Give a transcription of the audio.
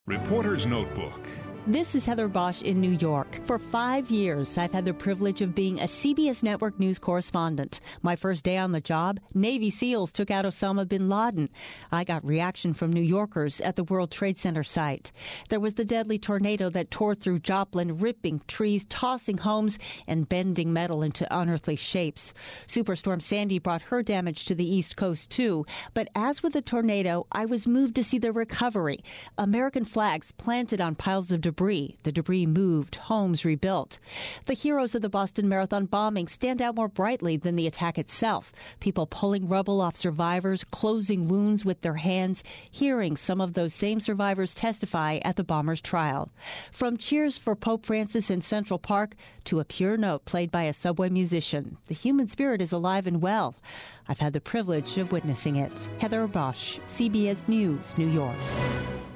Reporter's Notebook. This is Heather Bosch in New York. For 5 years, I've had the privilege of being a CBS Network News correspondent. My first day on the job, Navy SEALs took out Osama bin Laden. I got reaction from New Yorkers at the World Trade Center site. There was the deadly tornado that tore through Joplin, ripping trees, tossing homes, and bending metal into unearthly shapes. Superstorm Sandy brought her damage to the East Coast, too. But as with the tornado, I was moved to see the recovery. American flags planted on piles of debris. The debris moved, homes rebuilt. The heroes of the Boston Marathon bombing stand out more brightly than the attack itself. People pulling rubble off survivors, closing wounds with their hands, hearing some of those same survivors testify at the bomber's trial. From cheers for Pope Francis in Central Park to a pure note played by a subway musician, the human spirit is alive and well. I've had the privilege of witnessing it. Heather Bosch, CBS News, New York.